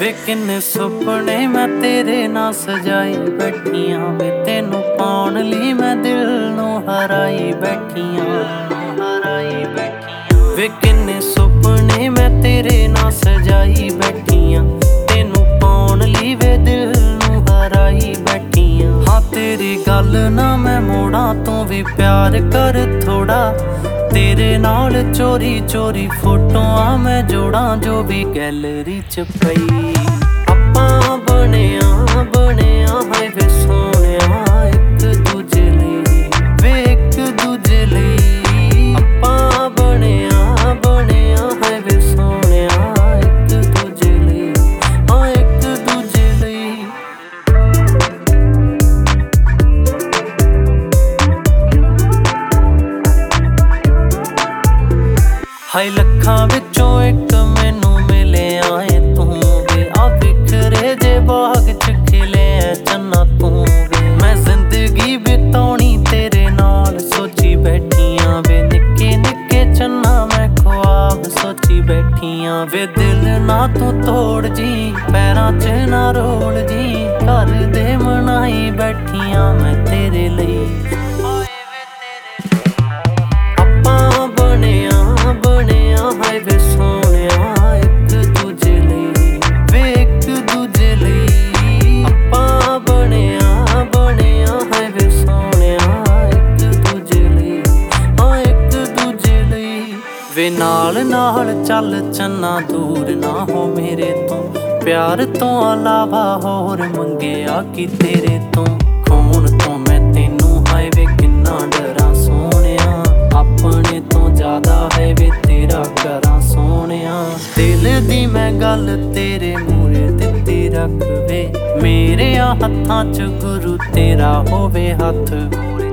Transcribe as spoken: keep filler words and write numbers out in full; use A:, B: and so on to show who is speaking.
A: ਵੇ ਕਿੰਨੇ ਸੁਪਨੇ ਮੈਂ ਤੇਰੇ ਨਾਲ ਸਜਾਈ ਬੈਠੀਆਂ ਵੇ ਤੈਨੂੰ ਪਾਉਣ ਲਈ ਮੈਂ ਦਿਲ ਨੂੰ ਹਰਾਈ ਬੈਠੀਆਂ ਹਰਾਈ ਬੈਠੀਆਂ ਵੇ ਕਿੰਨੇ ਸੁਪਨੇ ਮੈਂ ਤੇਰੇ ਨਾਲ ਸਜਾਈ ਬੈਠੀਆਂ ਤੈਨੂੰ ਪਾਉਣ ਲਈ ਵੇ ਦਿਲ ਨੂੰ ਹਰਾਈ ਬੈਠੀਆਂ ਹਾਂ ਤੇਰੀ ਗੱਲ ਨਾ ਮੈਂ ਮੋੜਾਂ ਤੂੰ ਵੀ ਪਿਆਰ ਕਰ ਥੋੜਾ तेरे नाल चोरी चोरी फोटोआं मैं जोड़ां जो भी गैलरी च पई आपां बनिया बनिया है वे सोहणिया एक दूजे लई वे एक दूजे लई आपां बनिया बनिया है वे सोहणिया एक दूजे लई हाँ एक दूजे लई हाय लखां विचों एक मैनू मिलिया ऐ तू वे आ बिखरे जे बाग च खिले चन्ना तू वे मैं जिंदगी बिताउणी तेरे नाल सोची बैठियां वे निक्के निक्के चन्ना मैं ख्वाब सोची बैठियां वे दिल ना तू तोड़ जी पैरां च ना रोल जी घर दे मनाई बैठियां मैं तेरे लई हाय वे सोहणिया एक दूजे लई वे एक दूजे लई आपां बनिया बनिया हाय वे सोहणिया एक दूजे लई हाँ एक दूजे लई वे नाल नाल चल चन्ना दूर ना हो मेरे तो प्यार तो अलावा होर मंगिया कि तेरे तो खून तो मैं तेनू हाय वे किन्ना डरा सोहणिया अपने तो ज्यादा है वे तेरा करा सोहणिया दिल दी मैं गल तेरे मूरे दित्ती रख वे मेरे हत्थां च गुरु तेरा होवे हथ